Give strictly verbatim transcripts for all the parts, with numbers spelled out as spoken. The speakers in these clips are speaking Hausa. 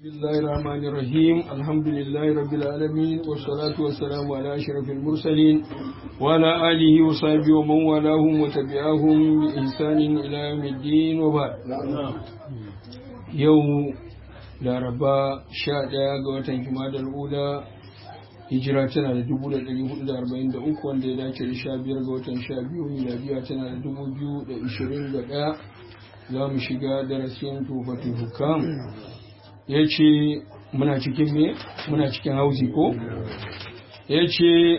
بسم الله الرحمن الرحيم الحمد لله رب العالمين والصلاة والسلام على أشرف المرسلين وعلى آله وصحبه ومن والاهم وتبعهم بإحسان إلى يوم الدين وبعد يوم laraba sha ɗaya ga watan jumadal ula hijira tana da dubu da ɗari hudu da arba'in da uku wanda ya dace da sha biyar ga watan sha biyu miladiya tana da dubu biyu da ishirin da ɗaya za mu shiga darasin tufatul hukam ya ce muna cikin me muna cikin hauzi ko ya ce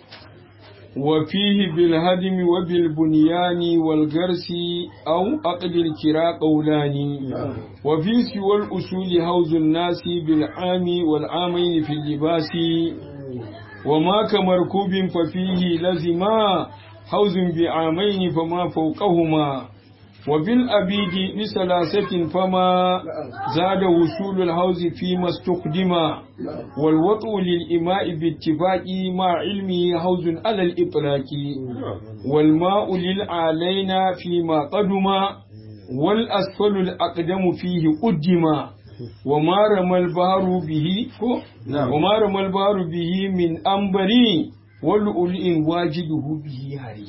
wa fihi bil hadimi wa bil bunyani wal garsi aw aqdil kira qawlani wa fi siwal usuli hauzun nasi bil ami wal amain fil libasi wa ma kamarkubin fa fihi lazima hauzun bi amain fama fawqahuma وبالأبيد بثلاثة فما زاد وصول الحوز فيما استخدم والوطء للإماء باتفاق مع علمه حوز على الإطلاق والماء للعالين فيما قدم والأسفل الأقدم فيه قدم وما رمى البحر به وما رمى البحر به من أنبري والأولئ واجده به هاري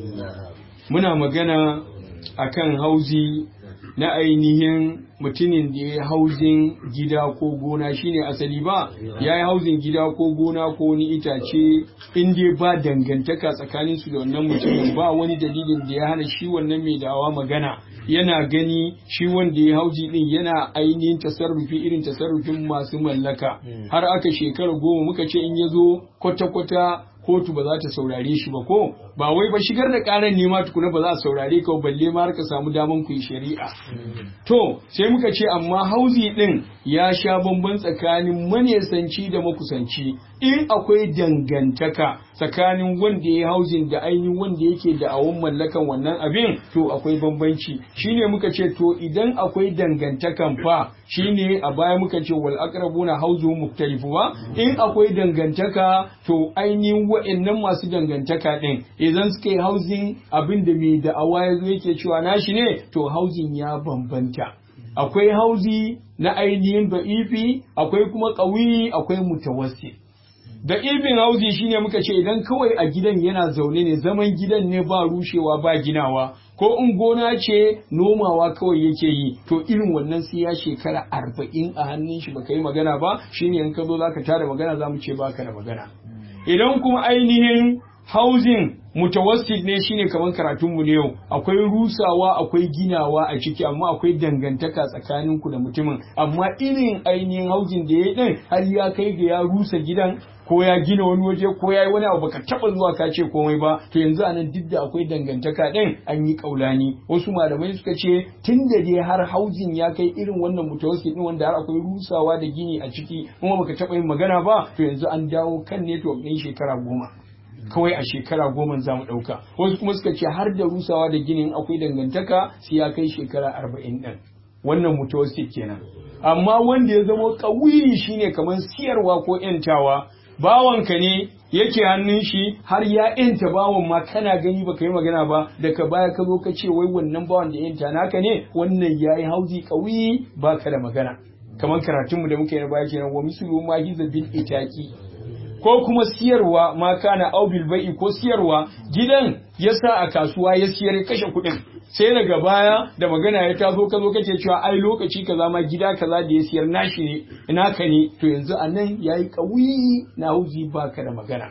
muna magana akan hauzi na ainihin mutumin da ya hauzin gida ko gona shine asali ba ya yi hauzin gida ko gona ko wani itace in dai ba dangantaka tsakanin su da wannan mutumin ba wani dalilin da ya hana shi wannan mai dawa magana yana gani shi wanda ya hauji din yana ainihin tasarrufi irin tasarrufin masu mallaka har aka shekara goma muka ce in ya zo kwata-kwata kotu ba za ta saurare shi ba ko ba wai ba shigar da karan nema tukuna ba za a saurare ka balle ma har ka samu daman ku yi shari'a to sai muka ce amma hauzi din ya sha bamban tsakanin manesanci da makusanci in akwai dangantaka tsakanin wanda ya hauzin da ainihin wanda yake da awon mallakan wannan abin to akwai bambanci shine muka ce to idan akwai dangantakan fa shine a baya muka ce wal aqrabuna hauzu muktalifu ba in akwai dangantaka to ainihin wa'annan masu dangantaka din idan suka yi hauzin abin da mai da'awa ya zo yake cewa nashi ne to hauzin ya bambanta akwai hauzi na ainihin da'ifi akwai kuma ƙawi akwai mutawassi da ibin hauzi shine muka ce idan kawai a gidan yana zaune ne zaman gidan ne ba rushewa ba ginawa ko in gona ce nomawa kawai yake yi to irin wannan sai ya shekara arba'in a hannun shi baka yi magana ba shine in ka zo zaka tada magana zamu ce baka da magana idan kuma ainihin housing mutawassit ne shine kaman karatun mu ne yau akwai rusawa akwai ginawa a ciki amma akwai dangantaka tsakanin ku da mutumin amma irin ainihin housing da yayi din har ya kai ga ya rusa gidan ko ya gina wani waje ko ya yi wani abu baka taba zuwa ka ce komai ba to yanzu anan duk da akwai dangantaka din an yi kaulani wasu malamai suka ce tunda dai har housing ya kai irin wannan mutawassit din wanda har akwai rusawa da gini a ciki kuma baka taba yin magana ba to yanzu an dawo kan network din shekara goma kawai a shekara goma za mu ɗauka wasu kuma suka ce har da rusawa da ginin akwai dangantaka sai ya kai shekara arba'in ɗin wannan mutawassit kenan amma wanda ya zama ƙauyi shine kamar siyarwa ko ƴantawa bawanka ne yake hannun shi har ya ƴanta bawan ma kana gani baka yi magana ba daga baya ka zo ka ce wai wannan bawan da ƴanta naka ne wannan yayi hauzi ƙauyi baka da magana kamar karatunmu da muka yi na baya kenan wa mislu ma hiza bil itaqi ko kuma siyarwa ma kana aubil bai'i ko siyarwa gidan ya sa a kasuwa ya siyar ya kashe kuɗin sai daga baya da magana ya tazo ka zo kake cewa ai lokaci kaza ma gida kaza da ya siyar nashi ne naka ne to yanzu anan yayi kawi na hauzi baka da magana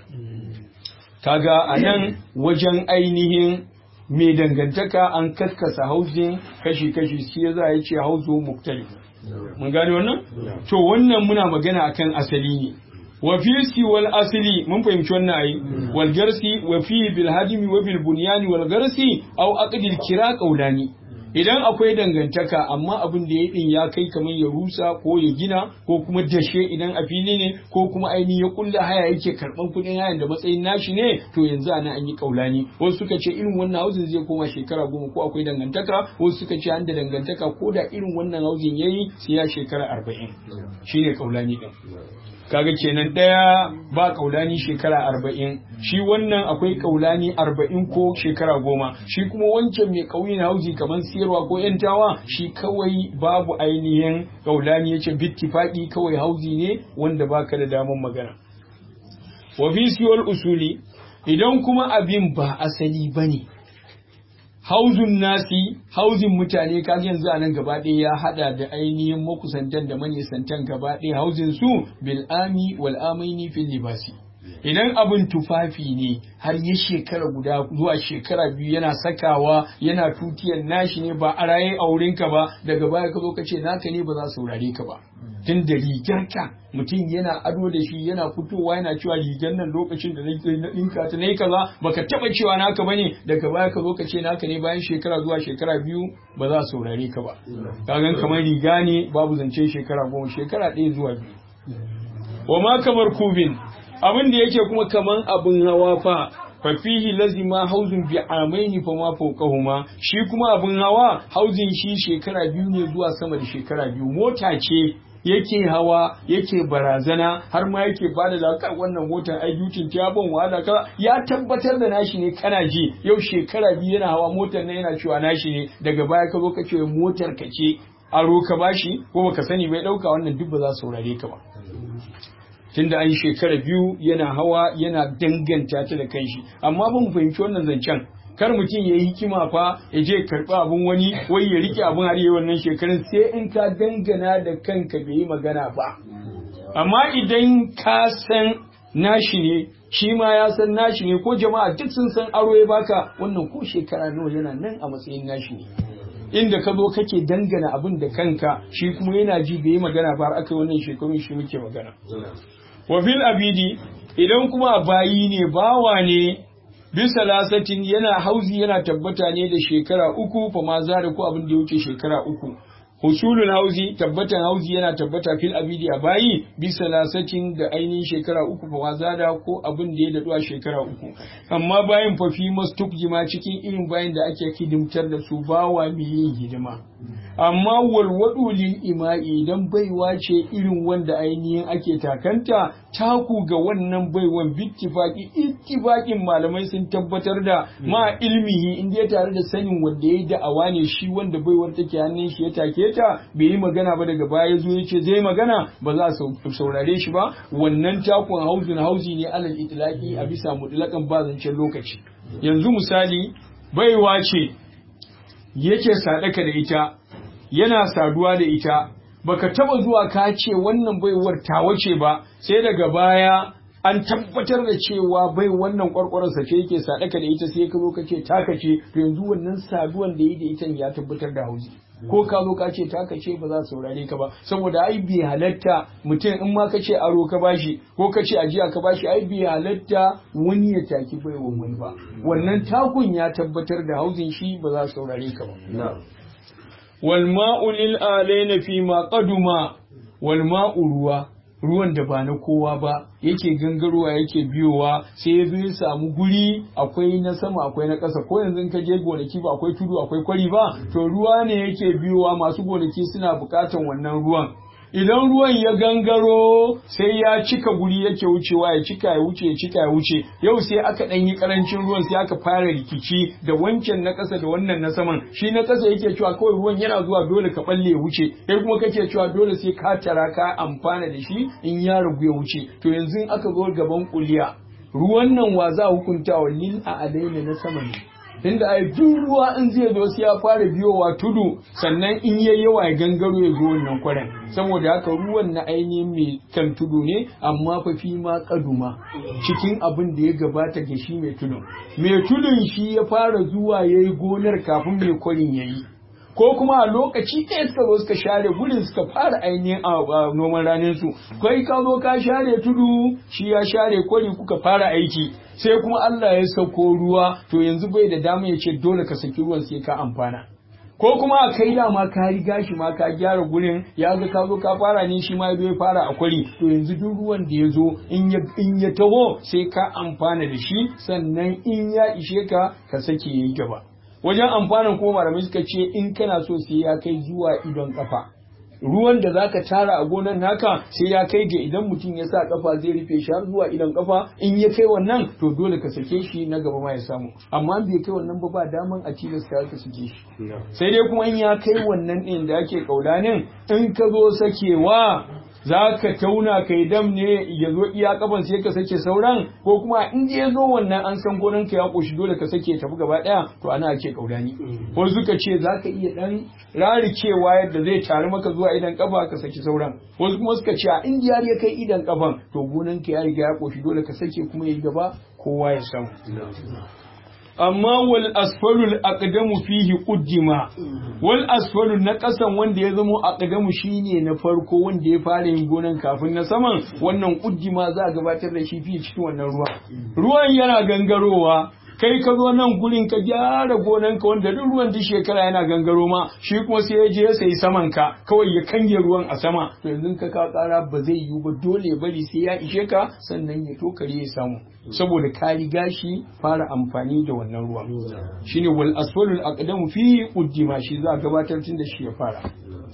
kaga anan wajen ainihin mai dangantaka an kaskasa hauzin kashi kashi sai za ya ce hauzu muktalif mun gane wannan to wannan muna magana akan asali ne wa fi wal asli mun fahimci wannan ayi wal garsi wa fi bil hadimi wa bil bunyani wal garsi aw aqdil kira qaulani idan akwai dangantaka amma abin da ya din ya kai kamar ya rusa ko ya gina ko kuma dashe idan a fili ne ko kuma aini ya kulla haya yake karban kudin hayan da matsayin nashi ne to yanzu ana an yi kaulani wasu suka ce irin wannan hauzin zai koma shekara goma ko akwai dangantaka wasu suka ce an da dangantaka ko da irin wannan hauzin yayi sai ya shekara arba'in shine kaulani din kaga kenan ɗaya ba kaulani shekara arba'in shi wannan akwai kaulani arba'in ko shekara goma shi kuma wancan mai kauyin hauzi kamar siyarwa ko yantawa shi kawai babu ainihin kaulani yace bittifaqi kawai hauzi ne wanda baka da daman magana wa fi siyol usuli idan kuma abin ba asali bane hauzun nasi hauzin mutane kaga yanzu a nan gaba ɗaya ya hada da ainihin makusantan da manisantan gaba ɗaya hauzin su bil ami wal amaini fil libasi idan abin tufafi ne har ya shekara guda zuwa shekara biyu yana sakawa yana tutiyar nashi ne ba a raye a wurinka ba daga baya ka zo ka ce naka ne ba za su saurare ka ba tun da rigarka mutum yana ado da shi yana fitowa yana cewa rigar nan lokacin da na ɗinka ta nayi kaza baka taba cewa naka bane daga baya ka zo ka ce naka ne bayan shekara zuwa shekara biyu ba za su saurare ka ba kagan kamar riga ne babu zance shekara goma shekara ɗaya zuwa biyu wa ma kamar kubin abin da yake kuma kaman abin hawa fa fa fihi lazima hauzun bi amaini fa ma fawqahuma shi kuma abin hawa hauzin shi shekara biyu ne zuwa sama da shekara biyu mota ce yake hawa yake barazana har ma yake bada da wannan motar ai dutin ta ban wahala ka ya tabbatar da nashi ne kana ji yau shekara biyu yana hawa motar nan yana cewa nashi ne daga baya ka zo ka ce motar ka ce aro ka bashi ko baka sani bai dauka wannan duk ba za su saurare ka ba tunda an shekara biyu yana hawa yana danganta ta da kanshi amma ban fahimci wannan zancen kar mutum ya yi hikima fa ya je karɓi abin wani wai ya rike abin har yi wannan shekarun sai in ka dangana da kanka bai yi magana ba amma idan ka san nashi ne shi ma ya san nashi ne ko jama'a duk sun san aro ya baka wannan ko shekara nawa yana nan a matsayin nashi ne inda ka zo kake dangana abin da kanka shi kuma yana ji bai yi magana ba har aka wannan shekarun shi muke magana wa fil abidi idan kuma bayi ne bawa ne bisa lasatin yana hauzi yana tabbata ne da shekara uku fa ma za da ko abin da ya wuce shekara uku husulul hauzi tabbatan hauzi yana tabbata fil abidi a bayi bisa lasatin da ainihin shekara uku fa ma za da ko abin da ya daɗu a shekara uku amma bayin fa fi mastukjima cikin irin bayin da ake hidimtar da su bawa mai yin hidima amma walwadu lil ima'i idan baiwa ce irin wanda ainihin ake takanta taku ga wannan baiwan bittifaqi ittifaqin malamai sun tabbatar da ma ilmihi inda ya tare da sanin wanda yayi da'awa ne shi wanda baiwar take hannun shi ya take ta bai yi magana ba daga baya zo yace zai magana ba za su saurare shi ba wannan takun hauzun hauzi ne alal itlaqi a bisa mutlakan ba zancen lokaci yanzu misali baiwa ce yake sadaka da ita yana saduwa da ita baka taba zuwa ka ce wannan baiwar tawa ce ba sai daga baya an tabbatar da cewa bai wannan kwarkwararsa ce yake sadaka da ita sai ka zo ka ce taka ce to yanzu wannan saduwan da yi da ita ya tabbatar da hauzi ko ka zo ka ce taka ce ba za su saurare ka ba saboda ai bai halatta mutum in ma ka ce aro ka bashi ko ka ce ajiya ka bashi ai bai halatta wani ya taki baiwan wani ba wannan takun ya tabbatar da hauzin shi ba za su saurare ka ba والماء للآلين فيما قدما والماء ruwa ruwan da ba na kowa ba yake gangarowa yake biyowa sai ya zo ya samu guri akwai na sama akwai na ƙasa ko yanzu ka je gonaki ba akwai tudu akwai kwari ba to ruwa ne yake biyowa masu gonaki suna buƙatan wannan ruwan idan ruwan ya gangaro sai ya cika guri yake wucewa ya cika ya wuce ya cika ya wuce yau sai aka dan yi karancin ruwan sai aka fara rikici da wancan na ƙasa da wannan na saman shi na ƙasa yake cewa kawai ruwan yana zuwa dole ka balle ya wuce kai kuma kake cewa dole sai ka tara ka amfana da shi in ya ragu ya wuce to yanzu in aka zo gaban kuliya ruwan nan wa za hukunta wa lil a alaina na saman tunda ai duk ruwa in zai zo sai ya fara biyowa tudu sannan in yayi yawa ya gangaro ya zo wannan kwaren saboda haka ruwan na ainihin mai kan tudu ne amma fa fi ma kaduma cikin abin da ya gabata ga shi mai tudun mai tudun shi ya fara zuwa yayi gonar kafin mai kwarin yayi ko kuma a lokaci ɗaya suka zo suka share gurin suka fara ainihin a noman ranin su kai ka zo ka share tudu shi ya share kwari kuka fara aiki sai kuma Allah ya sauko ruwa to yanzu bai da dama ya ce dole ka saki ruwan sai ka amfana ko kuma a kai dama ka riga shi ma ka gyara gurin ya ga ka zo ka fara ne shi ma ya zo ya fara a kwari to yanzu duk ruwan da ya zo in ya in ya taho sai ka amfana da shi sannan in ya ishe ka ka sake yayi gaba wajen amfanin kuma malamai suka ce in kana so sai ya kai zuwa idon kafa ruwan da zaka tara a gonan naka sai ya kai ga idan mutum ya sa kafa zai rufe shi har zuwa idan kafa in ya kai wannan to dole ka sake shi na gaba ma ya samu amma bai kai wannan ba ba daman a tilasta ka sake shi sai dai kuma in ya kai wannan din da ake kaulanin in ka zo sakewa za ka tauna kai dam ne ya zo iya kafan sai ka sake sauran ko kuma in ya zo wannan an san gonan ka ya koshi dole ka sake tafi gaba daya to ana ake kaulani ko suka ce za ka iya dan rarikewa yadda zai taru maka zuwa idan kafa ka saki sauran wasu kuma suka ce a in ya kai idan kafan to gonan ka ya riga ya koshi dole ka sake kuma ya gaba kowa ya samu amma wal asfalul aqdamu fihi quddima wal asfalul na kasan wanda ya zamo aqdamu shine na farko wanda ya fara yin gonan kafin na saman wannan quddima za a gabatar da shi fi cikin wannan ruwa ruwan yana gangarowa kai ka zo nan gurin ka gyara gonanka wanda duk ruwan duk shekara yana gangaro ma shi kuma sai ya je ya sayi saman ka kawai ya kange ruwan a sama to yanzu ka ka kara ba zai yiwu ba dole ya bari sai ya ishe ka sannan ya tokare ya samu saboda ka riga shi fara amfani da wannan ruwan shine wal asfalul aqdamu fi quddima shi za a gabatar tun da shi ya fara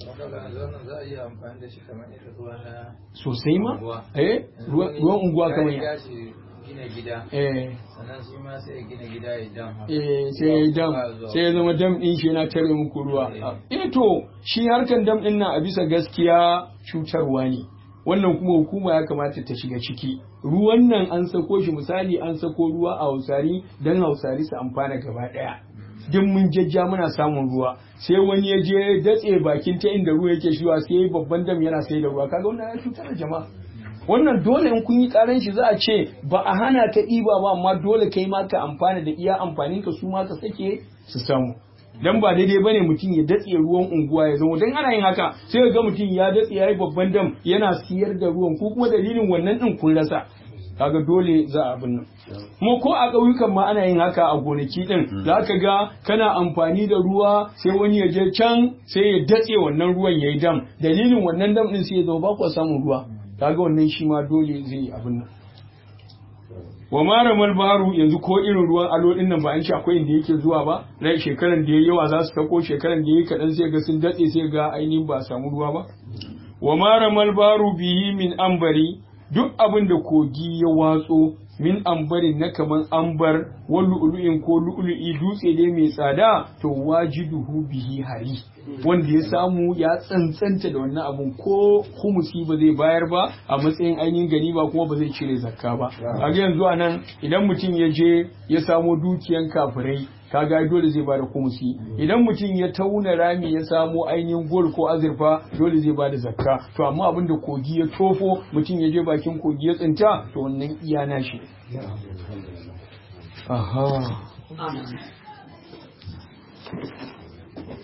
sosai ma eh ruwan unguwa kamar ya gina gida eh sannan shi ma sai gina gida ya dam eh sai ya dam sai ya zama dam din shi yana tare muku ruwa eh to shi harkan dam din nan a bisa gaskiya cutarwa ne wannan kuma hukuma ya kamata ta shiga ciki ruwan nan an sako shi misali an sako ruwa a Hausari dan Hausari su amfana gaba daya duk mun jajja muna samun ruwa sai wani ya je datse bakin ta inda ruwa yake shiwa sai babban dam yana sai da ruwa kaga wannan ya cutar da jama'a wannan dole in kun yi karan shi za a ce ba a hana ka ɗiba ba amma dole kai ma ka amfana da iya amfanin ka su ma ka sake su samu dan ba daidai bane mutum ya datse ruwan unguwa ya zama dan ana yin haka sai ga mutum ya datse yayi babban dam yana siyar da ruwan ko kuma dalilin wannan din kun rasa kaga dole za a abin nan kuma ko a ƙauyukan ma ana yin haka a gonaki din za ka ga kana amfani da ruwa sai wani ya je can sai ya datse wannan ruwan yayi dam dalilin wannan dam din sai ya zama ba ku samun ruwa kaga wannan shi ma dole zai yi abin nan wa maramal baru yanzu ko irin ruwan alo din nan ba an ce akwai inda yake zuwa ba rai shekaran da yayi yawa za su tako shekaran da yayi kadan sai ga sun datse sai ga ainihin ba samu ruwa ba wa maramal baru bihi min ambari duk abin da kogi ya watso min ambarin na kaman ambar wa lu'lu'in ko lu'lu'i dutse dai mai tsada to wajiduhu bihi hari wanda ya samu ya tsantsanta da wannan abun ko humusi ba zai bayar ba a matsayin ainihin gani ba kuma ba zai cire zakka ba a ga yanzu anan idan mutum ya je ya samo dukiyan kafirai kaga dole zai bada humusi idan mutum ya tauna rami ya samo ainihin gol ko azurfa dole zai bada zakka to amma abin da kogi ya tofo mutum ya je bakin kogi ya tsinta to wannan iya na shi aha